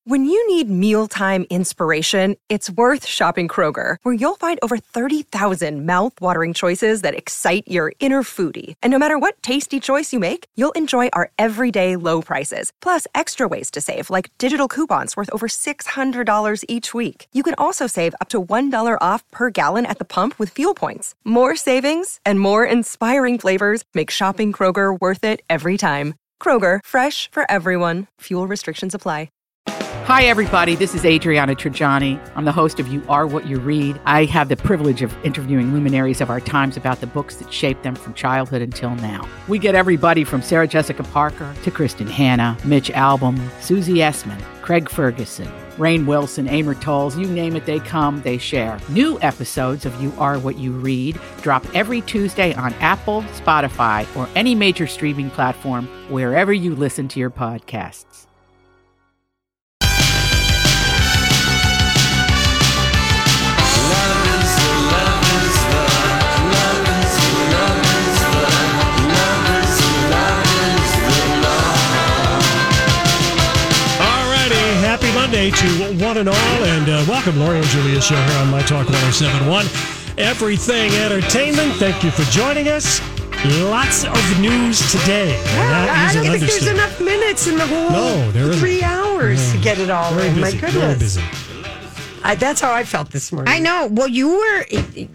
When you need mealtime inspiration, it's worth shopping Kroger, where you'll find over 30,000 mouth-watering choices that excite your inner foodie. And no matter what tasty choice you make, you'll enjoy our everyday low prices, plus extra ways to save, like digital coupons worth over $600 each week. You can also save up to $1 off per gallon at the pump with fuel points. More savings and more inspiring flavors make shopping Kroger worth it every time. Kroger, fresh for everyone. Fuel restrictions apply. Hi, everybody. This is Adriana Trajani. I'm the host of You Are What You Read. I have the privilege of interviewing luminaries of our times about the books that shaped them from childhood until now. We get everybody from Sarah Jessica Parker to Kristen Hanna, Mitch Albom, Susie Essman, Craig Ferguson, Rainn Wilson, Amor Tolls, you name it, they come, they share. New episodes of You Are What You Read drop every Tuesday on Apple, Spotify, or any major streaming platform wherever you listen to your podcasts. Happy Monday to one and all, and welcome, Lori and Julia show here on My Talk 107.1. Everything Entertainment. Thank you for joining us. Lots of news today. I don't think there's enough minutes in the whole 3 hours to get it all in. My goodness. Very busy. That's how I felt this morning. I know. Well, you were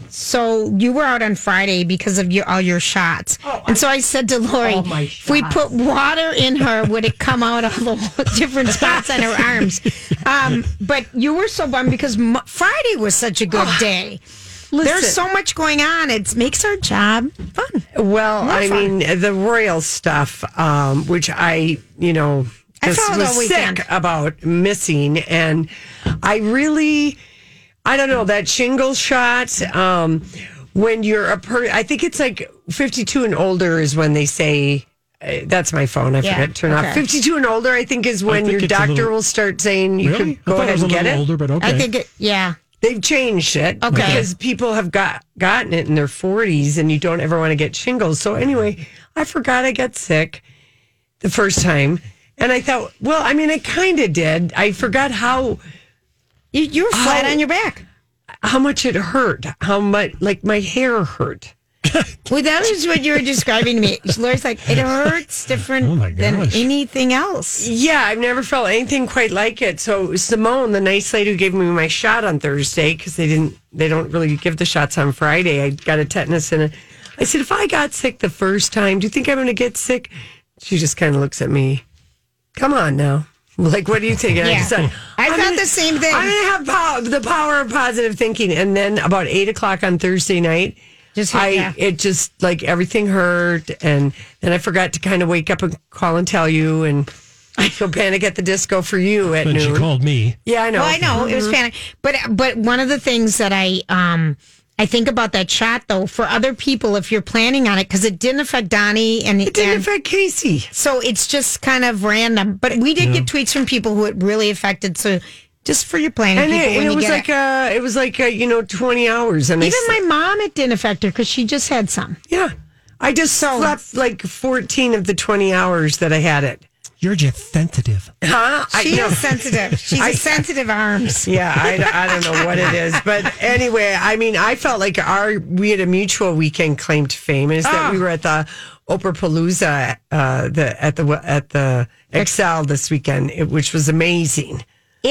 out on Friday because of all your shots. And so I said to Lori, if we put water in her, would it come out all the different spots on her arms? But you were so bummed because Friday was such a good day. Listen, there's so much going on. It makes our job fun. Well, mean, the royal stuff, which I just was sick about missing. And I don't know, that shingle shot, when you're I think it's like 52 and older is when they say, that's my phone, I forgot to turn off. 52 and older, I think, is when your doctor will start saying you could go ahead and get it. Older, but okay. I think they've changed it because people have gotten it in their 40s and you don't ever want to get shingles. So anyway, I forgot I got sick the first time. And I thought, well, I mean, I kind of did. I forgot how... You were flat on your back. How much it hurt. How much, like, my hair hurt. Well, that was what you were describing to me. Lori's like, it hurts different than anything else. Yeah, I've never felt anything quite like it. So Simone, the nice lady who gave me my shot on Thursday, because they don't really give the shots on Friday. I got a tetanus and I said, if I got sick the first time, do you think I'm going to get sick? She just kind of looks at me. Come on now. Like, what do you think? I thought the same thing. I'm going to have the power of positive thinking. And then about 8 o'clock on Thursday night, it just, like, everything hurt. And then I forgot to kind of wake up and call and tell you. And I feel Panic at the Disco for you at noon. But she called me. Yeah, I know. Well, I know. It was Panic. But one of the things that I think about that shot, though, for other people, if you're planning on it, because it didn't affect Donnie and it didn't affect Casey. So it's just kind of random. But we did get tweets from people who it really affected. So just for your planning, and people, it was like 20 hours. And even my mom, it didn't affect her because she just had some. Yeah, I just slept like 14 of the 20 hours that I had it. You're just sensitive. Huh? She is sensitive. She's a sensitive arms. Yeah, I don't know what it is. But anyway, I mean, I felt like we had a mutual weekend claim to fame is that we were at the Oprah Palooza at the Excel this weekend, which was amazing.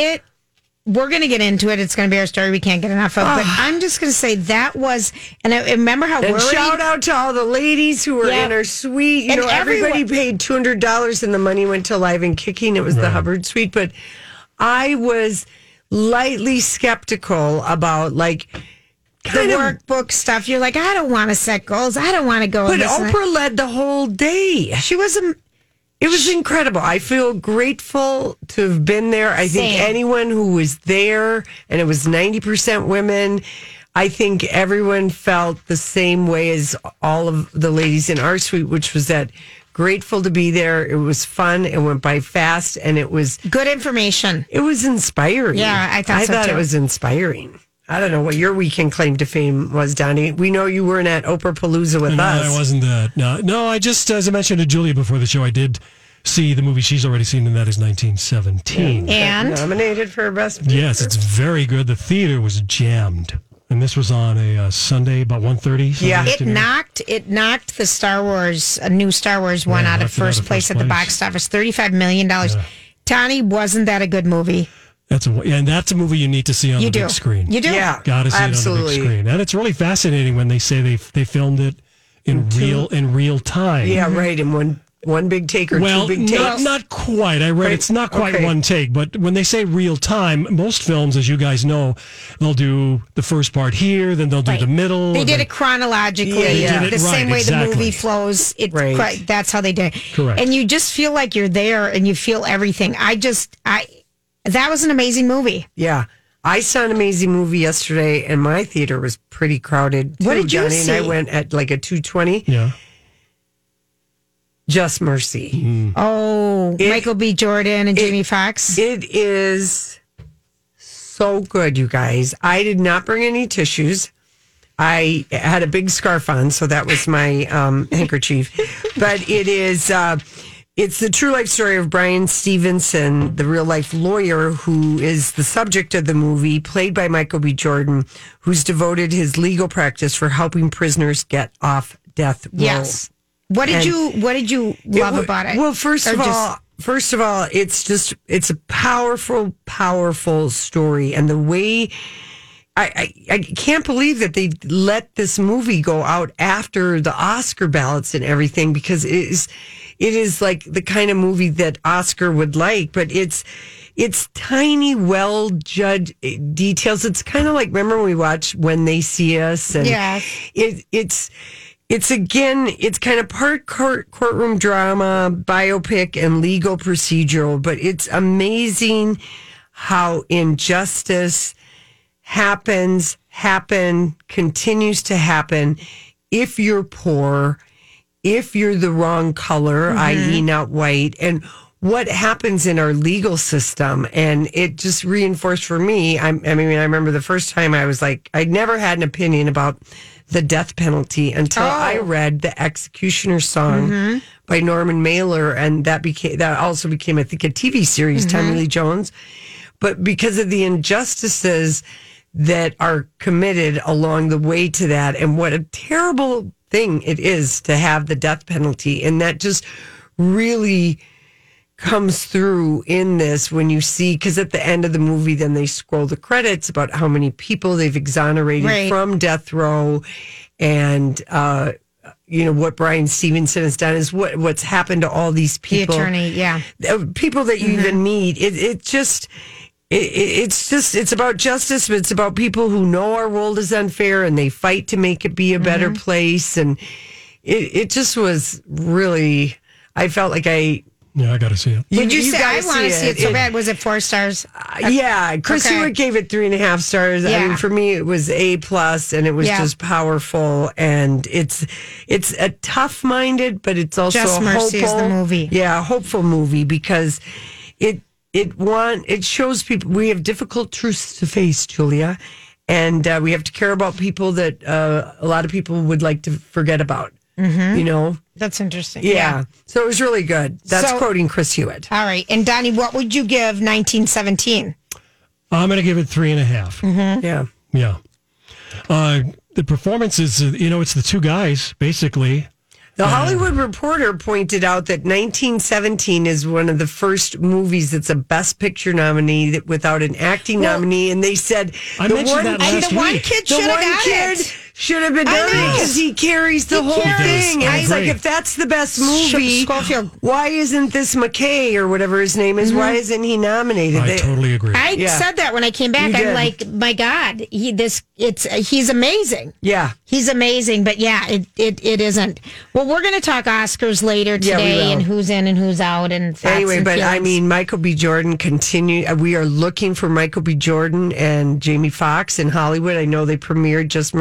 We're going to get into it. It's going to be our story we can't get enough of. But I'm just going to say that was, and I remember how worried. Shout out to all the ladies who were in our suite. Everybody paid $200 and the money went to Live and Kicking. It was the Hubbard suite. But I was lightly skeptical about, like, the workbook stuff. You're like, I don't want to set goals. I don't want to go. But Oprah led the whole day. She was It was incredible. I feel grateful to have been there. I think anyone who was there, and it was 90% women, I think everyone felt the same way as all of the ladies in our suite, which was that grateful to be there. It was fun. It went by fast, and it was good information. It was inspiring. Yeah, I thought it was inspiring. I don't know what your weekend claim to fame was, Donnie. We know you weren't at Oprah Palooza with us. No, I wasn't that. No, I just, as I mentioned to Julia before the show, I did see the movie she's already seen, and that is 1917. And nominated for Best Picture. Yes, it's very good. The theater was jammed. And this was on a Sunday about 1:30. Yeah, it knocked the Star Wars, a new Star Wars one out of first place at the box office, $35 million. Yeah. Tony, wasn't that a good movie? That's a movie you need to see on the big screen. You do, yeah, gotta see it on the big screen. And it's really fascinating when they say they filmed it in real time. Yeah, right. In one big take or two big takes? Not quite. I read it's not quite one take, but when they say real time, most films, as you guys know, they'll do the first part here, then they'll do the middle. They did it chronologically, the same way the movie flows. That's how they did it. Correct. And you just feel like you're there and you feel everything. That was an amazing movie. Yeah. I saw an amazing movie yesterday, and my theater was pretty crowded, too. What did you see? And I went at like a 2:20. Yeah. Just Mercy. Oh, Michael B. Jordan and Jamie Foxx. It is so good, you guys. I did not bring any tissues. I had a big scarf on, so that was my handkerchief. But it is, it's the true life story of Brian Stevenson, the real life lawyer who is the subject of the movie, played by Michael B. Jordan, who's devoted his legal practice for helping prisoners get off death row. Yes. What did you love about it? Well, first of all, it's a powerful story, and the way I can't believe that they let this movie go out after the Oscar ballots and everything, because it is like the kind of movie that Oscar would like, but it's tiny, well judged details. It's kind of like, remember when we watched When They See Us, and It's kind of part courtroom drama, biopic, and legal procedural, but it's amazing how injustice continues to happen if you're poor, if you're the wrong color, i.e. not white, and what happens in our legal system. And it just reinforced for me, I remember the first time I was like, I'd never had an opinion about the death penalty until I read The Executioner's Song by Norman Mailer, and that also became, I think, a TV series, Tommy Lee Jones. But because of the injustices that are committed along the way to that, and what a terrible thing it is to have the death penalty, and that just really comes through in this when you see, because at the end of the movie, then they scroll the credits about how many people they've exonerated from death row, and what Brian Stevenson has done is what's happened to all these people, the attorney, people that you even meet. It's about justice, but it's about people who know our world is unfair and they fight to make it be a better place, and it just was really. I felt like Yeah, I got to see it. Would you say, I want to see it so bad? Was it 4 stars? Chris Hewitt gave it 3.5 stars. Yeah. I mean, for me, it was A+, and it was just powerful. And it's a tough-minded, but it's also Just Mercy is the movie. Yeah, a hopeful movie, because it shows people we have difficult truths to face, Julia, and we have to care about people that a lot of people would like to forget about. That's interesting. Yeah. So it was really good. That's quoting Chris Hewitt. All right. And Donnie, what would you give 1917? I'm going to give it 3.5. Yeah. The performance is, it's the two guys, basically. The Hollywood Reporter pointed out that 1917 is one of the first movies that's a Best Picture nominee without an acting nominee, and they said I mentioned that last week. One kid should have got it. Should have been done because he carries the whole thing. And he's like, if that's the best movie, why isn't this McKay or whatever his name is? Why isn't he nominated? I totally agree. I said that when I came back. I'm like, my God, he's amazing. Yeah, he's amazing. But it isn't. Well, we're going to talk Oscars later today, and who's in and who's out, and anyway. But I mean, Michael B. Jordan continue. We are looking for Michael B. Jordan and Jamie Foxx in Hollywood. I know they premiered Just Mercy in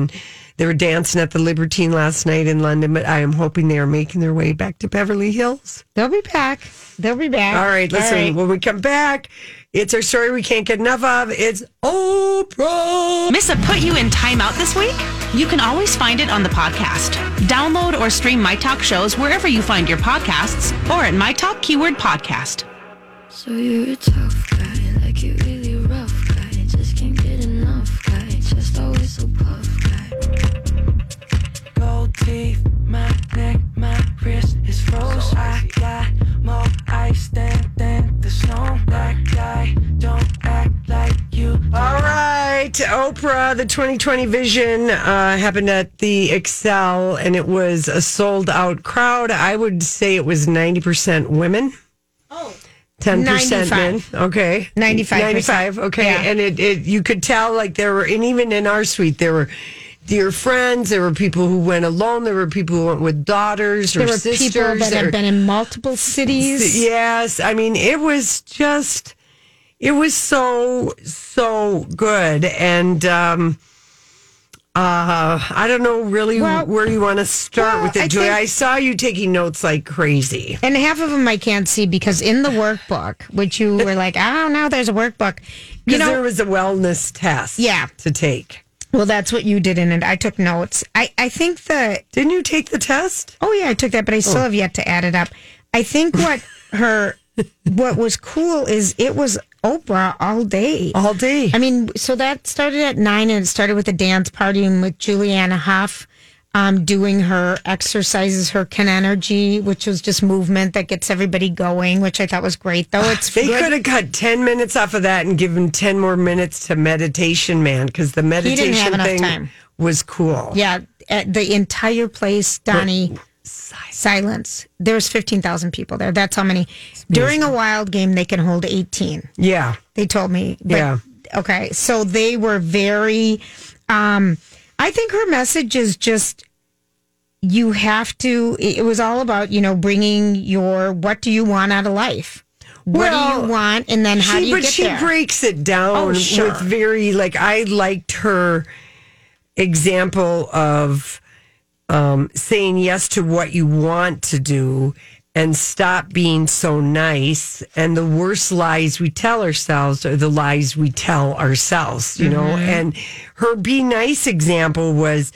and they were dancing at the Libertine last night in London, but I am hoping they are making their way back to Beverly Hills. They'll be back. All right, listen, when we come back, it's our story we can't get enough of. It's Oprah. Miss a Put You in Timeout this week? You can always find it on the podcast. Download or stream My Talk shows wherever you find your podcasts or at My Talk keyword podcast. So you're a tough guy, like you really rough guy. Just can't get enough guy, just always so puff guy. Gold teeth, my neck, my wrist is froze. I got more ice than the snow. That guy, don't act like you. All right, Oprah, the 2020 Vision happened at the Excel, and it was a sold-out crowd. I would say it was 90% women. Oh. 10% men. Okay. 95%. Okay. Yeah. And it you could tell, like, there were, and even in our suite, there were dear friends. There were people who went alone. There were people who went with daughters or sisters. There were people that have been in multiple cities. Yes. I mean, it was so good. And, I don't know really where you want to start with it, Joy. I saw you taking notes like crazy. And half of them I can't see because in the workbook, which you were like, oh, no, there's a workbook. Because there was a wellness test to take. Well, that's what you did in it. I took notes. I think that... Didn't you take the test? Oh, yeah, I took that, but I still have yet to add it up. I think what was cool is it was Oprah all day. All day. I mean, so that started at 9 and it started with a dance party and with Juliana Hough doing her exercises, her Kin Energy, which was just movement that gets everybody going, which I thought was great, though. They could have cut 10 minutes off of that and given 10 more minutes to meditation, man, because the meditation thing was cool. Yeah, the entire place, Donnie... Silence. There's 15,000 people there. That's how many. During a wild game, they can hold 18. Yeah. They told me. But, okay. So they were very, I think her message is just, you have to, it was all about, bringing what do you want out of life? What do you want? And then how do you get there? But she breaks it down with very, I liked her example of, saying yes to what you want to do and stop being so nice. And the worst lies we tell ourselves are the lies we tell ourselves, you know? And her be nice example was,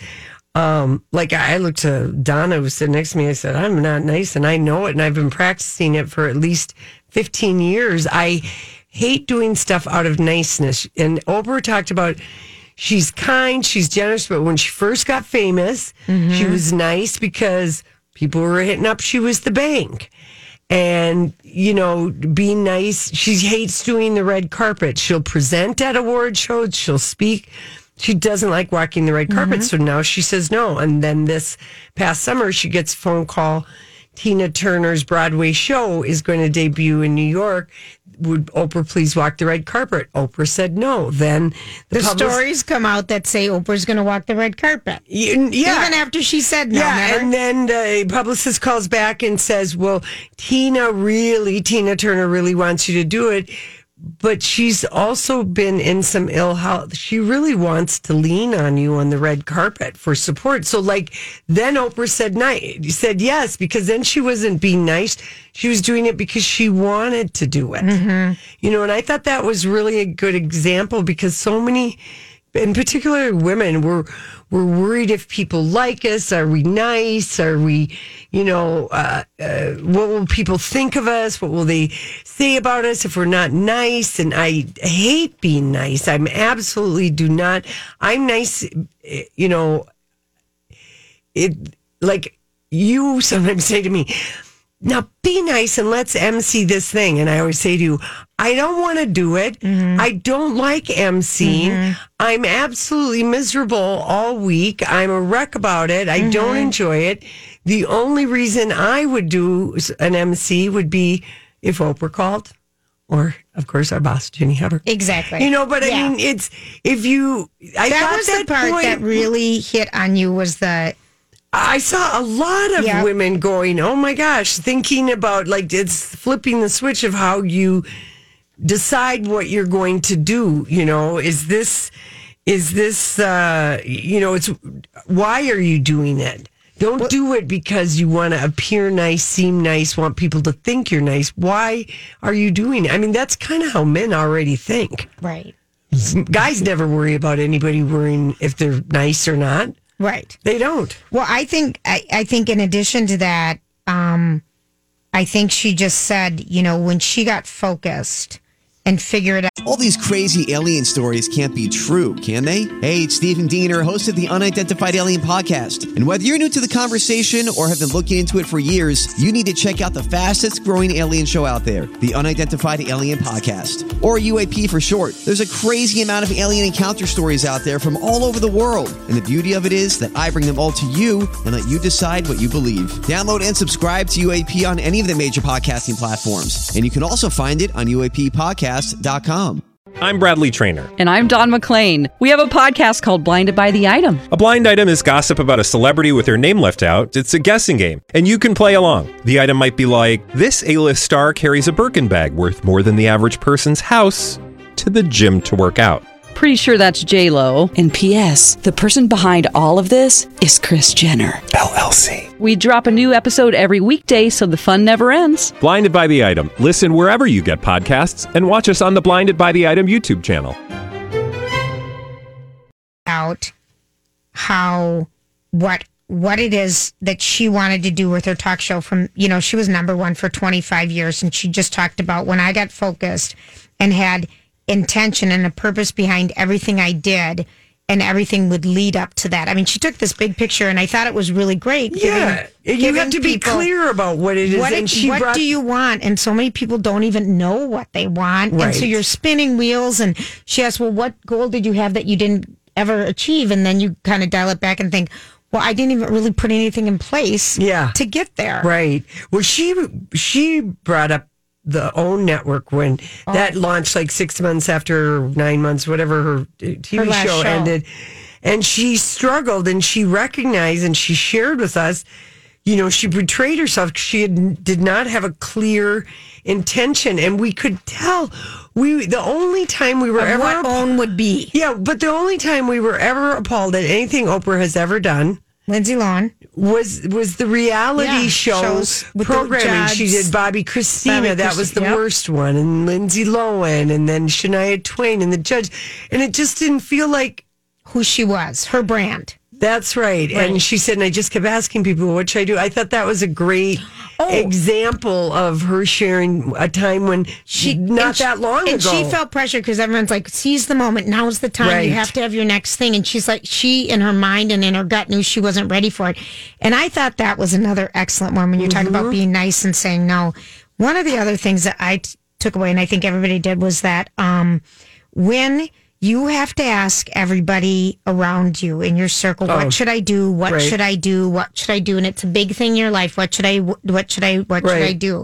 I looked to Donna, who was sitting next to me. I said, I'm not nice and I know it. And I've been practicing it for at least 15 years. I hate doing stuff out of niceness. And Oprah talked about, she's kind, she's generous, but when she first got famous, she was nice because people were hitting up. She was the bank. And, being nice. She hates doing the red carpet. She'll present at award shows. She'll speak. She doesn't like walking the red carpet. So now she says no. And then this past summer, she gets a phone call. Tina Turner's Broadway show is going to debut in New York. Would Oprah please walk the red carpet? Oprah said no. Then the stories come out that say Oprah's going to walk the red carpet. Yeah. Even after she said no. Yeah, and then the publicist calls back and says, well, Tina Turner really wants you to do it. But she's also been in some ill health. She really wants to lean on you on the red carpet for support. So, then Oprah said yes, because then she wasn't being nice. She was doing it because she wanted to do it. And I thought that was really a good example because so many, in particular women, were worried if people like us. Are we nice? Are we, what will people think of us? What will they say about us if we're not nice? And I hate being nice. I'm nice, you sometimes say to me, now be nice and let's MC this thing. And I always say to you, I don't want to do it. I don't like MCing. I'm absolutely miserable all week. I'm a wreck about it. I don't enjoy it. The only reason I would do an MC would be if Oprah called or, of course, our boss, Jenny Hubbard. Exactly. But I mean, it's, if you... That was the part that really hit on you was the... I saw a lot of women going, oh my gosh, thinking about it's flipping the switch of how you decide what you're going to do. Is this is this, it's why are you doing it? Don't do it because you want to appear nice, seem nice, want people to think you're nice. Why are you doing it? I mean, that's kind of how men already think. Right. Guys never worry about anybody worrying if they're nice or not. Right. They don't. Well, I think in addition to that, I think she just said, when she got focused and figured out. All these crazy alien stories can't be true, can they? Hey, it's Stephen Diener, host of the Unidentified Alien Podcast. And whether you're new to the conversation or have been looking into it for years, you need to check out the fastest growing alien show out there, the Unidentified Alien Podcast, or UAP for short. There's a crazy amount of alien encounter stories out there from all over the world. And the beauty of it is that I bring them all to you and let you decide what you believe. Download and subscribe to UAP on any of the major podcasting platforms. And you can also find it on UAPpodcast.com. I'm Bradley Trainer. And I'm Don McClain. We have a podcast called Blinded by the Item. A blind item is gossip about a celebrity with their name left out. It's a guessing game, and you can play along. The item might be like, this A-list star carries a Birkin bag worth more than the average person's house to the gym to work out. Pretty sure that's J-Lo. And P.S. the person behind all of this is Kris Jenner, LLC. We drop a new episode every weekday so the fun never ends. Blinded by the Item. Listen wherever you get podcasts and watch us on the Blinded by the Item YouTube channel. Out what it is that she wanted to do with her talk show from, she was number one for 25 years. And she just talked about when I got focused and had intention and a purpose behind everything I did, and everything would lead up to that. I mean, she took this big picture, and I thought it was really great. Yeah, you have to be clear about what it is. What do you want? And so many people don't even know what they want. Right. And so you're spinning wheels, and she asked, well, what goal did you have that you didn't ever achieve? And then you kind of dial it back and think, well, I didn't even really put anything in place to get there. Right. Well, she brought up the OWN network when that launched like 6 months after 9 months, whatever her TV show ended. And she struggled, and she recognized, and she shared with us, she betrayed herself. She did not have a clear intention, and we could tell. The only time we were ever what OWN would be. Yeah, but the only time we were ever appalled at anything Oprah has ever done, Lindsay Lohan, was the reality shows programming. She did Bobby Christina. That was the worst one. And Lindsay Lohan, and then Shania Twain and the judge. And it just didn't feel like who she was, her brand. That's right. And she said, and I just kept asking people, what should I do? I thought that was a great example of her sharing a time when that long ago. And she felt pressure because everyone's like, seize the moment. Now's the time. Right. You have to have your next thing. And she's like, she in her mind and in her gut knew she wasn't ready for it. And I thought that was another excellent one when you talk about being nice and saying no. One of the other things that I took away, and I think everybody did, was that when you have to ask everybody around you in your circle, what should I do? What should I do? What should I do? And it's a big thing in your life. What should I do?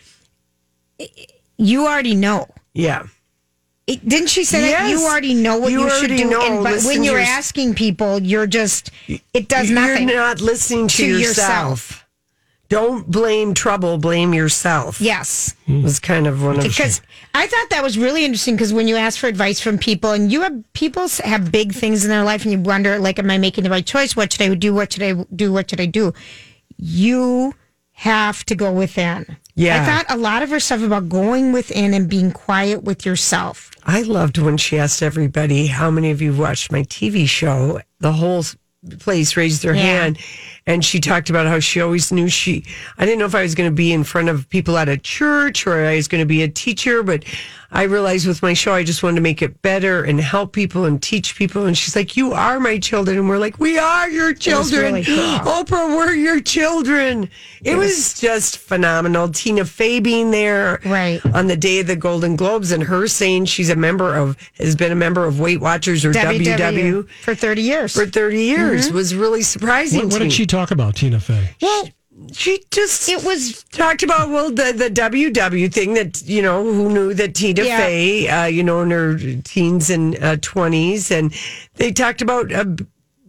You already know. Yeah. Didn't she say that? You already know what you should do. But when you're asking people, it does nothing. You're not listening to yourself. Don't blame trouble, blame yourself. Yes. Was kind of one of because I thought that was really interesting because when you ask for advice from people and people have big things in their life and you wonder, like, am I making the right choice? What should I do? What should I do? What should I do? You have to go within. Yeah. I thought a lot of her stuff about going within and being quiet with yourself. I loved when she asked everybody, how many of you watched my TV show? The whole place raised their hand. And she talked about how she always knew I didn't know if I was going to be in front of people at a church or I was going to be a teacher, but I realized with my show, I just wanted to make it better and help people and teach people. And she's like, you are my children. And we're like, we are your children. Really cool. Oprah, we're your children. It was just phenomenal. Tina Fey being there on the day of the Golden Globes and her saying she's has been a member of Weight Watchers or WW for 30 years. For 30 years was really surprising. What did she talk about, Tina Fey? Well, she just talked about the WW thing that who knew that Tina Fey in her teens and 20s, and they talked about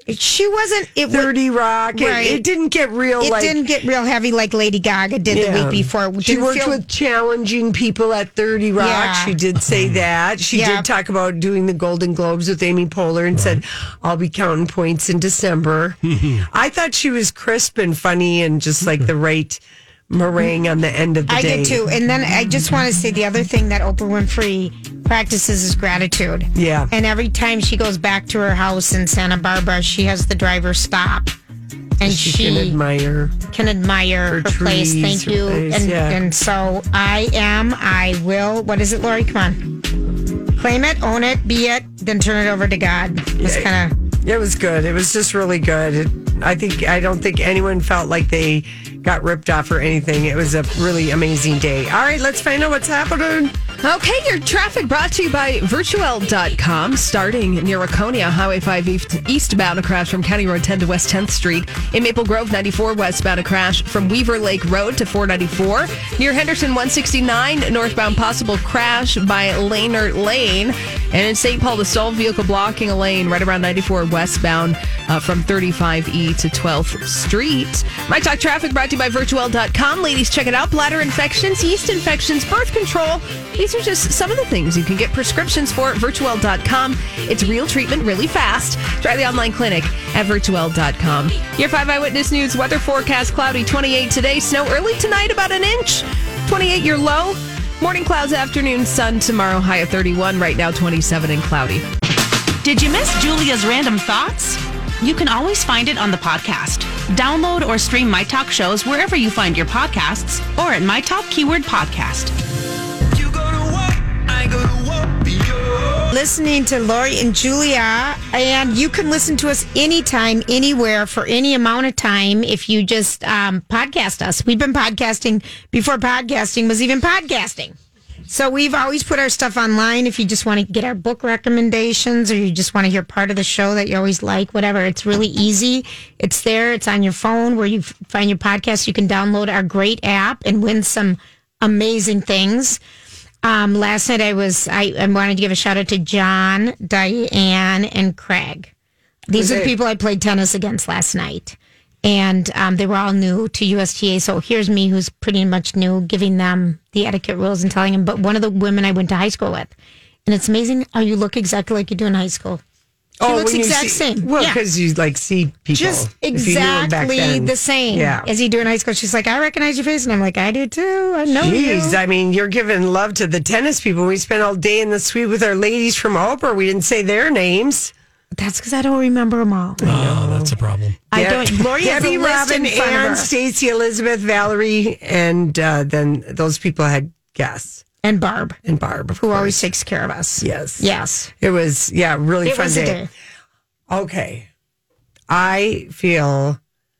She wasn't. 30 Rock. Right. It didn't get real. It didn't get real heavy like Lady Gaga did the week before. She worked with challenging people at 30 Rock. Yeah. She did say that. She did talk about doing the Golden Globes with Amy Poehler and said, "I'll be counting points in December." I thought she was crisp and funny and just like the right meringue on the end of the day. I did too. And then I just want to say the other thing that Oprah Winfrey practices is gratitude. Yeah. And every time she goes back to her house in Santa Barbara, she has the driver stop. And she can admire her place. Thank you. And so I will. What is it, Lori? Come on. Claim it, own it, be it, then turn it over to God. It was good. It was just really good. I don't think anyone felt like they got ripped off or anything. It was a really amazing day. All right, let's find out what's happening. Okay, your traffic brought to you by Virtuel.com. Starting near Waconia, Highway 5 eastbound, a crash from County Road 10 to West 10th Street. In Maple Grove, 94 westbound, a crash from Weaver Lake Road to 494. Near Henderson, 169 northbound, possible crash by Laner Lane. And in St. Paul, the stalled vehicle blocking a lane right around 94 westbound from 35E to 12th Street. My Talk Traffic brought to you by Virtuel.com. Ladies, check it out. Bladder infections, yeast infections, birth control. These are just some of the things you can get prescriptions for at Virtuel.com. It's real treatment really fast. Try the online clinic at Virtuel.com. Your 5 Eyewitness News weather forecast: cloudy, 28 today. Snow early tonight, about an inch. 28 your low. Morning clouds, afternoon sun tomorrow. High of 31. Right now, 27 and cloudy. Did you miss Julia's random thoughts? You can always find it on the podcast. Download or stream My Talk shows wherever you find your podcasts or at My Talk keyword podcast. You go to work, I go to work. Listening to Lori and Julia, and you can listen to us anytime, anywhere, for any amount of time if you just podcast us. We've been podcasting before podcasting was even podcasting. So we've always put our stuff online. If you just want to get our book recommendations or you just want to hear part of the show that you always like, whatever, it's really easy. It's there. It's on your phone where you find your podcast. You can download our great app and win some amazing things. Last night I wanted to give a shout out to John, Diane, and Craig. These are the people I played tennis against last night. And they were all new to USTA. So here's me, who's pretty much new, giving them the etiquette rules and telling them. But one of the women I went to high school with. And it's amazing how you look exactly like you do in high school. She looks exact same. Well, because you see people. Just exactly the same as you do in high school. She's like, I recognize your face. And I'm like, I do too. I know you. I mean, you're giving love to the tennis people. We spent all day in the suite with our ladies from Oprah. We didn't say their names. That's because I don't remember them all. Oh, that's a problem. I don't. Lori has Debbie, a list Robin, in front of Ann, her. Stacy, Elizabeth, Valerie, and then those people had guests. And Barb. Who always takes care of us. Yes. It was, really fun day. Okay. I feel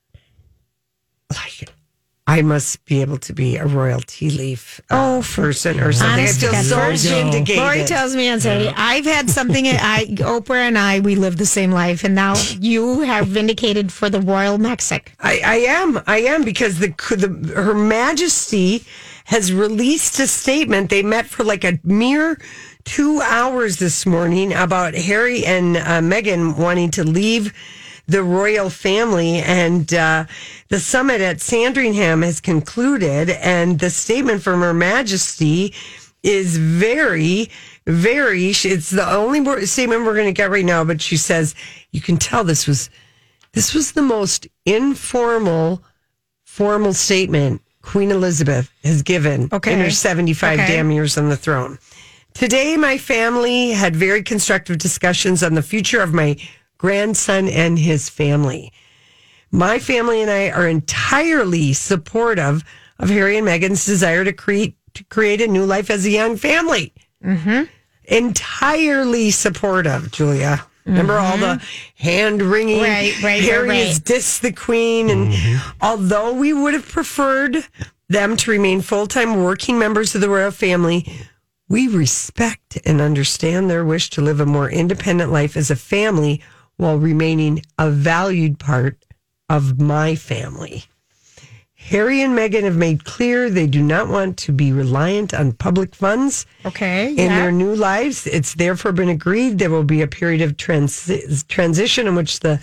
like I must be able to be a royal tea leaf person or something. I feel so vindicated. Lori tells me on Saturday, I've had something, Oprah and I, we live the same life, and now you have vindicated for the Royal Mexic. I am, because Her Majesty has released a statement. They met for like a mere 2 hours this morning about Harry and Meghan wanting to leave the royal family, and the summit at Sandringham has concluded, and the statement from Her Majesty is very, very, it's the only statement we're going to get right now, but she says, you can tell this was the most informal, formal statement Queen Elizabeth has given in her 75 damn years on the throne. Today, my family had very constructive discussions on the future of my grandson and his family. My family and I are entirely supportive of Harry and Meghan's desire to create a new life as a young family. Mm-hmm. Entirely supportive, Julia. Remember all the hand-wringing, Harry has dissed the Queen, and although we would have preferred them to remain full-time working members of the royal family, we respect and understand their wish to live a more independent life as a family while remaining a valued part of my family. Harry and Meghan have made clear they do not want to be reliant on public funds in their new lives. It's therefore been agreed there will be a period of transition in which the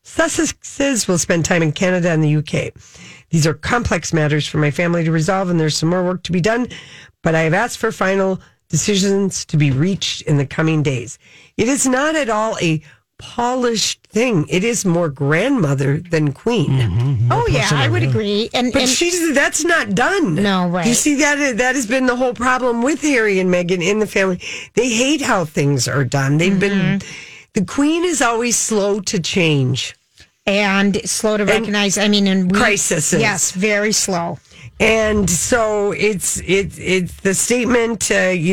Sussexes will spend time in Canada and the UK. These are complex matters for my family to resolve, and there's some more work to be done, but I have asked for final decisions to be reached in the coming days. It is not at all a polished thing. It is more grandmother than queen. Oh yeah, I would agree. But that's not done. No, right. You see, that has been the whole problem with Harry and Meghan in the family. They hate how things are done. They've been, the queen is always slow to change. And slow to recognize, crises. Yes, very slow. And so it's the statement, Harry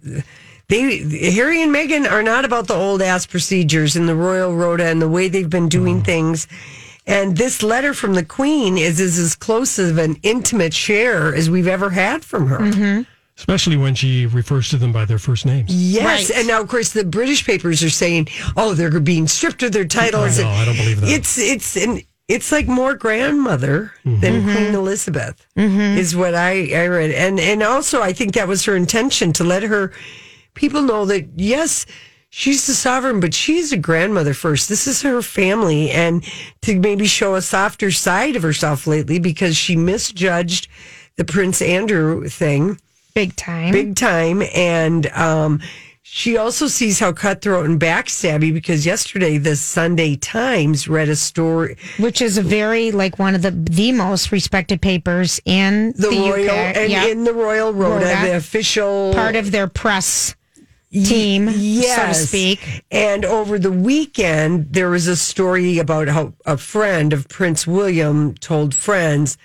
and Meghan are not about the old ass procedures and the royal rota and the way they've been doing things. And this letter from the Queen is as close of an intimate share as we've ever had from her. Especially when she refers to them by their first names. Yes, right. And now, of course, the British papers are saying, they're being stripped of their titles. I don't believe that. It's like more grandmother than Queen Elizabeth, is what I read. And also, I think that was her intention, to let her people know that, yes, she's the sovereign, but she's a grandmother first. This is her family, and to maybe show a softer side of herself lately, because she misjudged the Prince Andrew thing. Big time. And she also sees how cutthroat and backstabby, because yesterday the Sunday Times read a story, which is a very one of the most respected papers in the Royal UK. And in the Royal Rota, the official part of their press team, so to speak. And over the weekend, there was a story about how a friend of Prince William told friends,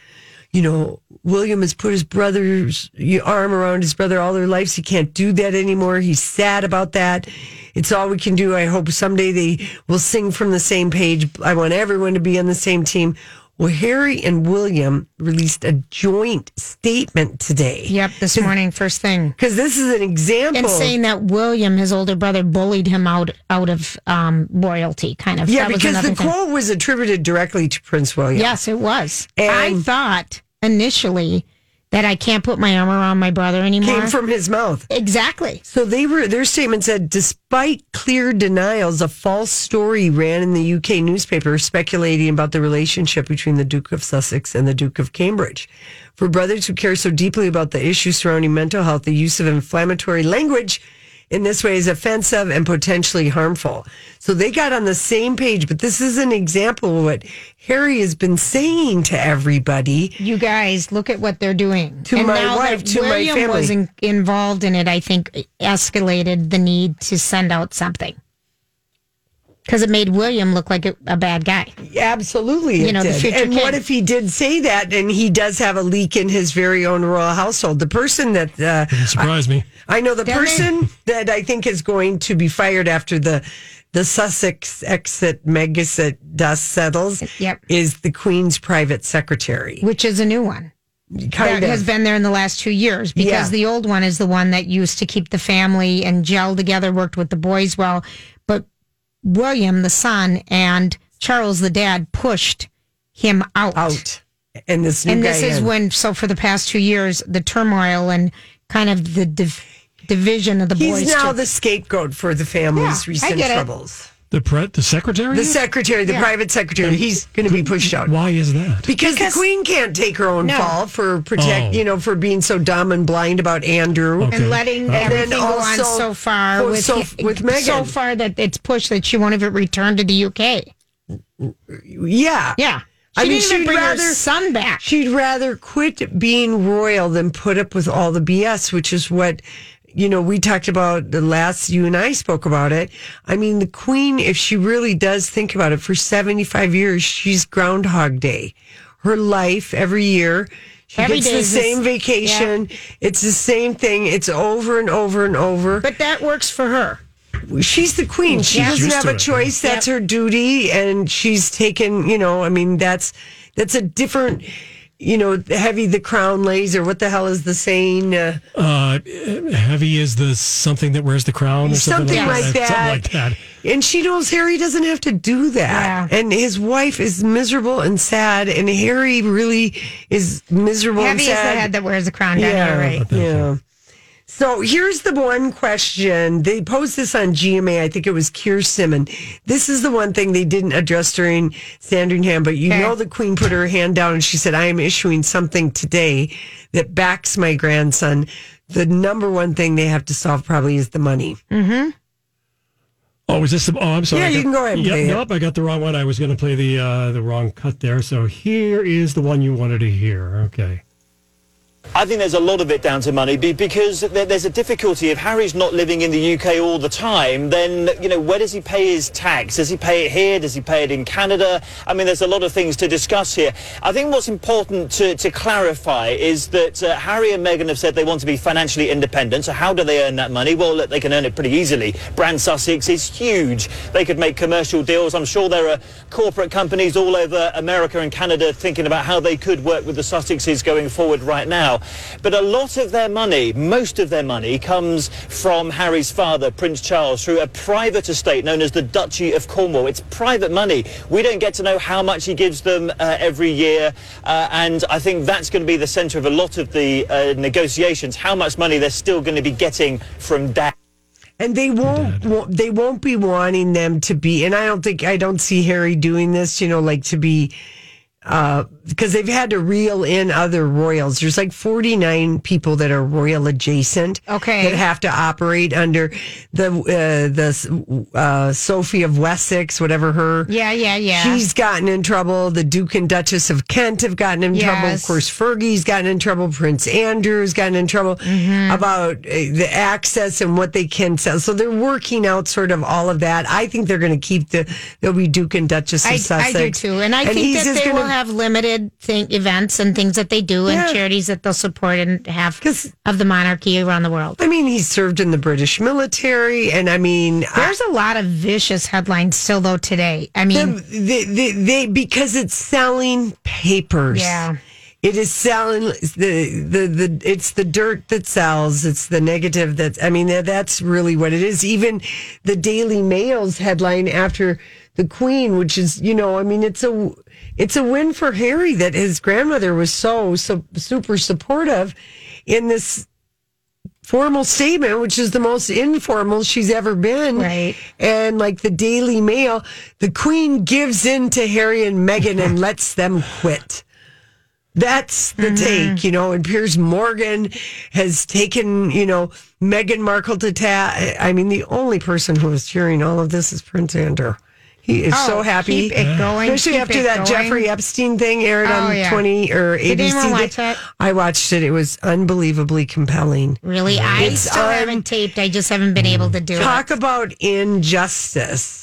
William has put his brother's arm around his brother all their lives. He can't do that anymore. He's sad about that. It's all we can do. I hope someday they will sing from the same page. I want everyone to be on the same team. Well, Harry and William released a joint statement today. Yep, this morning, first thing. Because this is an example. And saying that William, his older brother, bullied him out of royalty, kind of. Yeah, because the quote was attributed directly to Prince William. Yes, it was. And I thought initially that I can't put my arm around my brother anymore. Came from his mouth. Exactly. So their statement said, despite clear denials, a false story ran in the UK newspaper speculating about the relationship between the Duke of Sussex and the Duke of Cambridge. For brothers who care so deeply about the issues surrounding mental health, the use of inflammatory language in this way is offensive and potentially harmful. So they got on the same page, but this is an example of what Harry has been saying to everybody. You guys, look at what they're doing. To my wife, to my family. William was involved in it, I think, escalated the need to send out something. Because it made William look like a bad guy. Absolutely, it did. The future and kid. What if he did say that, and he does have a leak in his very own royal household? The person that... Didn't surprise me. I know the person that I think is going to be fired after the Sussex Megxit dust settles is the Queen's private secretary. Which is a new one. That has been there in the last 2 years, because the old one is the one that used to keep the family and gel together, worked with the boys well. But William, the son, and Charles, the dad, pushed him out. And this new and guy this is when, so for the past 2 years, the turmoil and kind of the division of the boys. He's now the scapegoat for the family's recent troubles. The secretary? The secretary, the private secretary. He's going to be pushed out. Why is that? Because the Queen can't take her own fall for for being so dumb and blind about Andrew. And letting everything go on so far with Meghan. So far that it's pushed that she won't even return to the UK. Yeah. Yeah. She'd bring her son back. She'd rather quit being royal than put up with all the BS, which is what... we talked about the last, you and I spoke about it. I mean, the Queen, if she really does think about it, for 75 years, she's Groundhog Day. Her life, every year, she gets the same vacation. Yeah. It's the same thing. It's over and over and over. But that works for her. She's the Queen. She doesn't have a choice. That's her duty. And she's taken, that's a different... heavy the crown lays, or what the hell is the saying? Heavy is the something that wears the crown, or something like that. Something like that. And she knows Harry doesn't have to do that. Yeah. And his wife is miserable and sad, and Harry really is miserable and sad. Heavy is the head that wears the crown down here, right? Yeah. So here's the one question. They posed this on GMA. I think it was Keir Simon. This is the one thing they didn't address during Sandringham, but know the Queen put her hand down and she said, I am issuing something today that backs my grandson. The number one thing they have to solve probably is the money. Mm-hmm. Oh, is this the... Oh, I'm sorry. Yeah, you can go ahead and play it. Nope, I got the wrong one. I was going to play the wrong cut there. So here is the one you wanted to hear. Okay. I think there's a lot of it down to money because there's a difficulty. If Harry's not living in the UK all the time, then, where does he pay his tax? Does he pay it here? Does he pay it in Canada? I mean, there's a lot of things to discuss here. I think what's important to clarify is that Harry and Meghan have said they want to be financially independent. So how do they earn that money? Well, they can earn it pretty easily. Brand Sussex is huge. They could make commercial deals. I'm sure there are corporate companies all over America and Canada thinking about how they could work with the Sussexes going forward right now. But a lot of their money, most of their money, comes from Harry's father, Prince Charles, through a private estate known as the Duchy of Cornwall. It's private money. We don't get to know how much he gives them every year, and I think that's going to be the centre of a lot of the negotiations, how much money they're still going to be getting from Dad. And they won't be wanting them to be, and I don't see Harry doing this, to be... because they've had to reel in other royals. There's like 49 people that are royal adjacent. Okay. That have to operate under the Sophie of Wessex, whatever her. Yeah. She's gotten in trouble. The Duke and Duchess of Kent have gotten in trouble. Of course, Fergie's gotten in trouble. Prince Andrew's gotten in trouble about the access and what they can sell. So they're working out sort of all of that. I think they're going to keep there'll be Duke and Duchess of Sussex. I do too. And I think that they will have limited events and things that they do and charities that they'll support and have of the monarchy around the world. I mean, he served in the British military, and I mean... There's a lot of vicious headlines still, though, today. I mean... because it's selling papers. Yeah. It is selling it's the dirt that sells. It's the negative that's really what it is. Even the Daily Mail's headline after the Queen, which is, it's a win for Harry that his grandmother was so super supportive in this formal statement, which is the most informal she's ever been. Right. And like the Daily Mail, the Queen gives in to Harry and Meghan and lets them quit. That's the take, and Piers Morgan has taken, Meghan Markle to task. I mean, the only person who is cheering all of this is Prince Andrew. He is so happy. Keep it going. Especially after that Jeffrey Epstein thing aired on 20 or ABC. Did anyone watch it? I watched it. It was unbelievably compelling. Really? I still haven't taped. I just haven't been able to do it. Talk about injustice.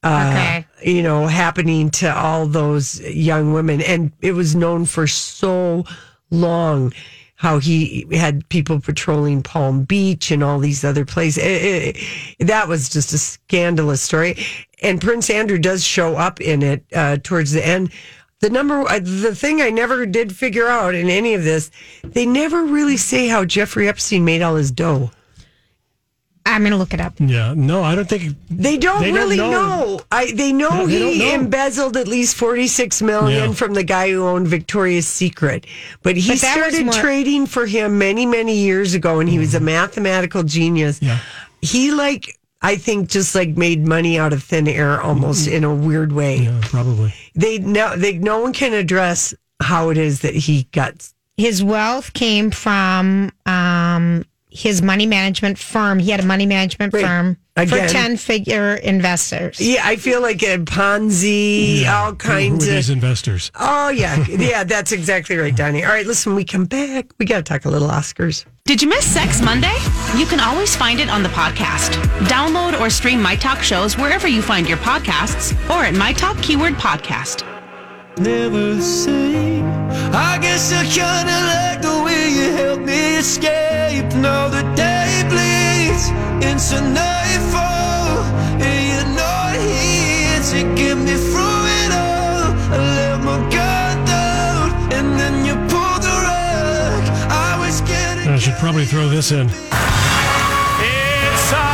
Happening to all those young women. And it was known for so long how he had people patrolling Palm Beach and all these other places. That was just a scandalous story. And Prince Andrew does show up in it towards the end. The thing I never did figure out in any of this, they never really say how Jeffrey Epstein made all his dough. I'm going to look it up. Yeah, no, I don't think... They don't really know. They know he embezzled at least $46 million from the guy who owned Victoria's Secret. But he started trading for him many, many years ago, and he was a mathematical genius. Yeah. He, I think, just made money out of thin air almost in a weird way. Yeah, probably. No one can address how it is that he got... His wealth came from... his money management firm. He had a money management firm for 10-figure investors. Yeah, I feel like a Ponzi, all kinds of these investors. Oh, yeah. Yeah, that's exactly right, Donnie. All right, listen, we come back. We got to talk a little Oscars. Did you miss Sex Monday? You can always find it on the podcast. Download or stream My Talk shows wherever you find your podcasts or at My Talk Keyword Podcast. Never say, I guess I kinda like the way you help me escape. Now the day bleeds into nightfall, and you're not here to get me through it all. I let my guard down, and then you pulled the rug. I was getting... I should probably throw this in. It's a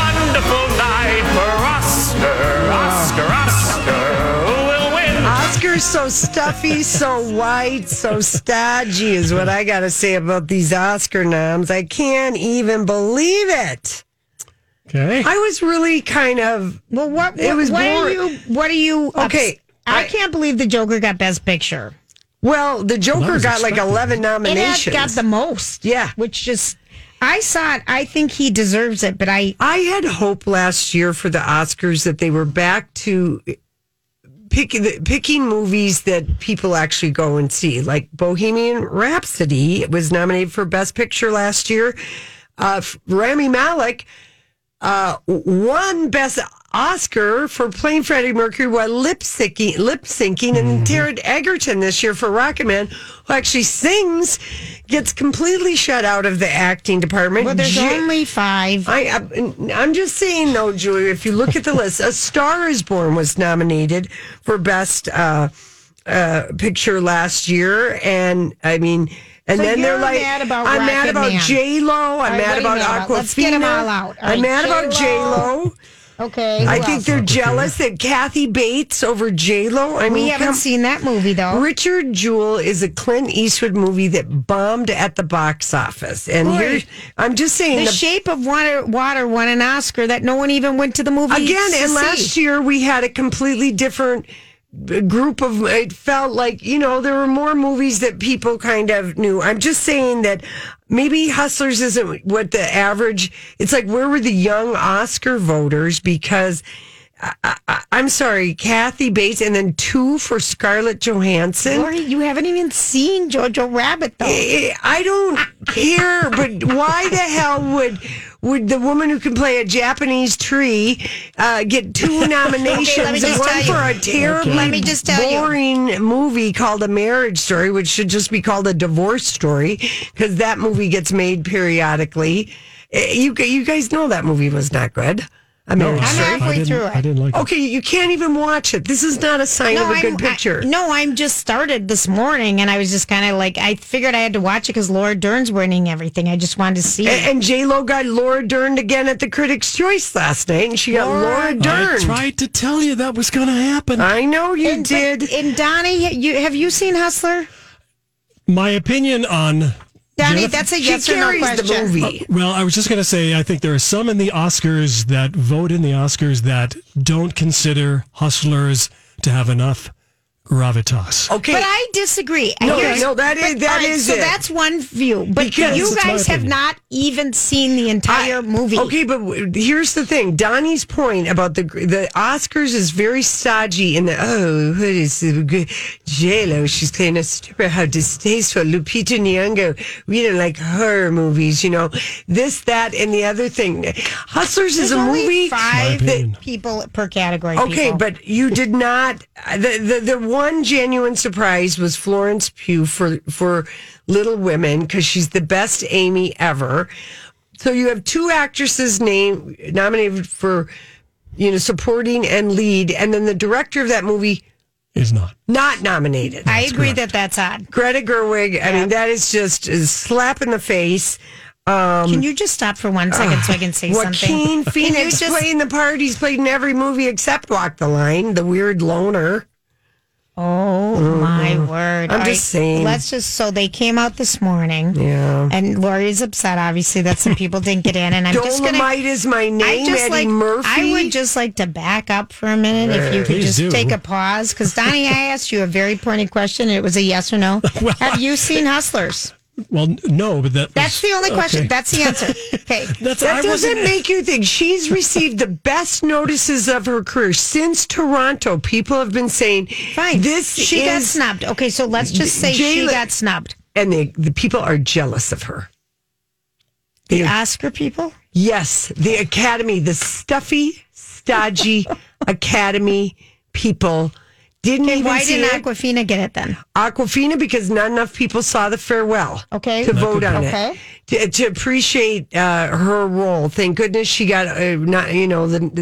wonderful night for Oscar. Oscars so stuffy, so white, so stodgy is what I got to say about these Oscar noms. I can't even believe it. Okay. I was really kind of... Well, what are you... Okay. I can't believe the Joker got Best Picture. Well, the Joker got like 11 nominations. It got the most. Yeah. Which just... I saw it. I think he deserves it, but I had hope last year for the Oscars that they were back to picking movies that people actually go and see. Like Bohemian Rhapsody was nominated for Best Picture last year. Rami Malek won Best Oscar for playing Freddie Mercury while lip syncing, and Taron Egerton this year for Rocketman, who actually sings, gets completely shut out of the acting department. Well, there's only 5. I'm just saying, though, Julia, if you look at the list, A Star Is Born was nominated for Best Picture last year, and I mean... And so then they're like, I'm mad about J-Lo. I'm mad about Aquafina. Let's get them all out. I'm mad about J-Lo. Okay. I think they're jealous that Kathy Bates over J-Lo. I mean, we haven't seen that movie, though. Richard Jewell is a Clint Eastwood movie that bombed at the box office. And here, I'm just saying. The Shape of Water won an Oscar that no one even went to the movie again. And last year we had a completely different group of, it felt like, there were more movies that people kind of knew. I'm just saying that maybe Hustlers isn't what the average, it's like, where were the young Oscar voters? Because I'm sorry, Kathy Bates, and then 2 for Scarlett Johansson. Lori, you haven't even seen Jojo Rabbit, though. I don't care, but why the hell would the woman who can play a Japanese tree get 2 nominations? Okay, one for a terribly boring movie called A Marriage Story, which should just be called A Divorce Story, because that movie gets made periodically. You guys know that movie was not good. I'm halfway through it. I didn't like it. Okay, you can't even watch it. This is not a sign of a good picture. I'm just started this morning, and I was just kind of like, I figured I had to watch it because Laura Dern's winning everything. I just wanted to see it. And J-Lo got Laura Dern again at the Critics' Choice last night, and she got Laura Dern. I tried to tell you that was going to happen. I know you did. And Donnie, have you seen Hustler? My opinion on... Donnie, that's a yes or no question. The movie. Well, I was just going to say, I think there are some in the Oscars that vote in the Oscars that don't consider Hustlers to have enough gravitas. Okay, but I disagree. No, that is so it. that's one view. But because you guys have not even seen the entire movie. Okay, but here's the thing. Donnie's point about the Oscars is very stodgy. In what is J-Lo? She's playing a stripper. How distasteful. Lupita Nyong'o. We don't like horror movies. This, that, and the other thing. Hustlers is a movie. 5 people per category. Okay, but you did not. The one genuine surprise was Florence Pugh for Little Women, because she's the best Amy ever. So you have 2 actresses nominated for supporting and lead, and then the director of that movie is not nominated. I agree that's odd. Greta Gerwig. I mean, that is just a slap in the face. Can you just stop for 1 second so I can say something? Joaquin Phoenix playing the part. He's played in every movie except Walk the Line, the weird loner. Oh, my word. I'm just saying. So they came out this morning. Yeah. And Lori's upset, obviously, that some people didn't get in. And I'm just going to. Dolomite is my name, Eddie Murphy. I would just like to back up for a minute if you could just take a pause. Because, Donnie, I asked you a very pointed question. And it was a yes or no. Have you seen Hustlers? Well, no, but that's the only question. Okay. That's the answer. Okay. That doesn't make you think. She's received the best notices of her career since Toronto. People have been saying, fine, she got snubbed. Okay, so let's just say she got snubbed. And the people are jealous of her. The Oscar people? Yes, the Academy, the stuffy, stodgy Academy people. Why didn't Aquafina get it then? Aquafina, because not enough people saw The Farewell. Okay. To vote on it. To appreciate her role. Thank goodness she got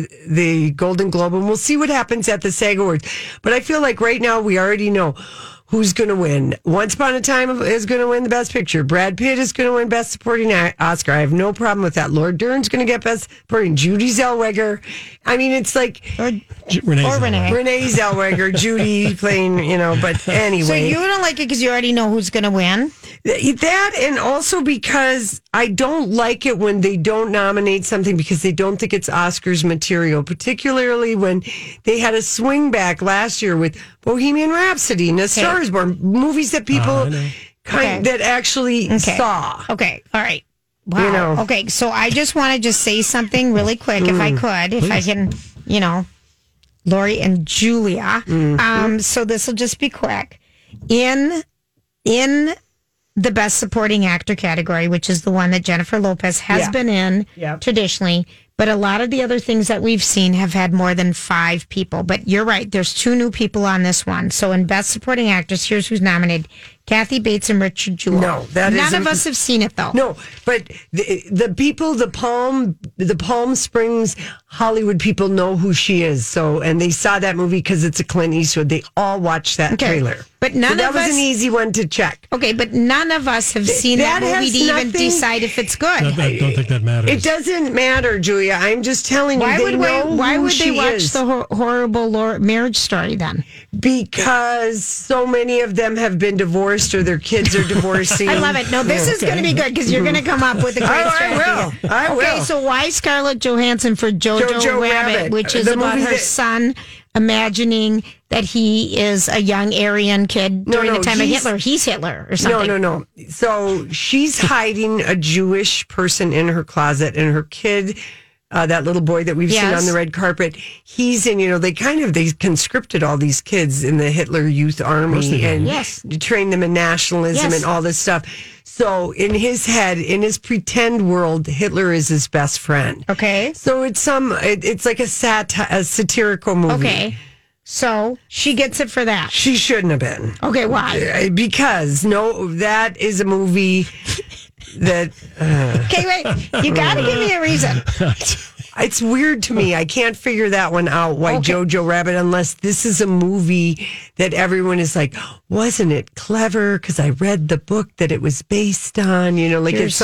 the Golden Globe, and we'll see what happens at the SAG Awards. But I feel like right now we already know who's going to win. Once Upon a Time is going to win the Best Picture. Brad Pitt is going to win Best Supporting Oscar. I have no problem with that. Laura Dern's going to get Best Supporting. Judy Zellweger. I mean, it's like... Renee Zellweger, Judy playing, but anyway. So you don't like it because you already know who's going to win? That, and also because I don't like it when they don't nominate something because they don't think it's Oscars material, particularly when they had a swing back last year with Bohemian Rhapsody and A Star is Born, movies that people that actually saw. Okay, all right. Wow. Okay, so I just want to say something really quick, if I could, if I can, Lori and Julia. So this will just be quick. In the Best Supporting Actor category, which is the one that Jennifer Lopez has been in traditionally, but a lot of the other things that we've seen have had more than 5 people. But you're right, there's 2 new people on this one. So in Best Supporting Actress, here's who's nominated: Kathy Bates and Richard Jewell. No, none of us have seen it though. No, but the people, the Palm Springs Hollywood people know who she is. So, and they saw that movie because it's a Clint Eastwood. They all watched that trailer. But none that of was us, an easy one to check. Okay, but none of us have seen that movie to even decide if it's good. I don't think that matters. It doesn't matter, Julia. I'm just telling you. Why would they watch the horrible Marriage Story then? Because so many of them have been divorced or their kids are divorcing. I love it. No, this is going to be good because you're going to come up with a great strategy. I will. Okay, so why Scarlett Johansson for Jojo Rabbit, which is about her son imagining that he is a young Aryan kid during the time of Hitler. He's Hitler or something. No. So she's hiding a Jewish person in her closet, and her kid, that little boy that we've seen on the red carpet, he's in, they conscripted all these kids in the Hitler Youth Army and trained them in nationalism and all this stuff. So in his head, in his pretend world, Hitler is his best friend. Okay. So it's like a satirical movie. Okay. So she gets it for that. She shouldn't have been. Okay, why? Because that is a movie that... Okay, wait. You got to give me a reason. It's weird to me. I can't figure that one out. Why Jojo Rabbit? Unless this is a movie that everyone is like, wasn't it clever? Because I read the book that it was based on. It's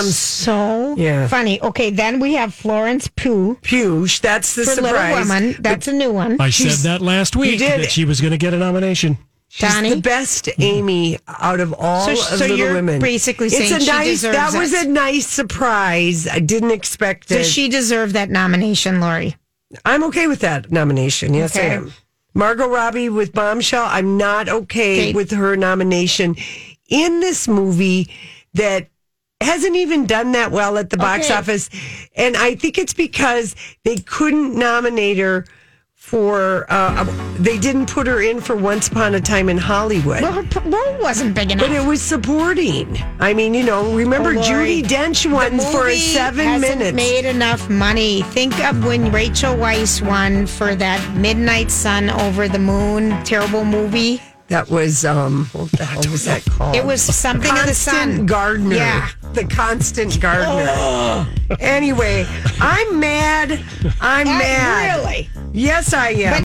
so funny. Okay, then we have Florence Pugh. That's the for surprise. Little Woman. That's a new one. I said that last week that she was going to get a nomination. She's Donnie? the best Amy out of all of Little you're Women. Basically saying she deserves that was a nice surprise. I didn't expect it. Does she deserve that nomination, Lori? I'm okay with that nomination. Yes, I am. Margot Robbie with Bombshell. I'm not okay with her nomination in this movie that hasn't even done that well at the box office. And I think it's because they couldn't nominate her for they didn't put her in for Once Upon a Time in Hollywood. Well, her role wasn't big enough. But it was supporting. I mean, remember Judi Dench won for 7 minutes. Hasn't made enough money. Think of when Rachel Weisz won for that Midnight Sun Over the Moon terrible movie. That was what the hell was that called? It was something of the sun. Constant Gardener. Yeah. The Constant Gardener. Anyway, I'm mad. I'm mad. Really? Yes, I am.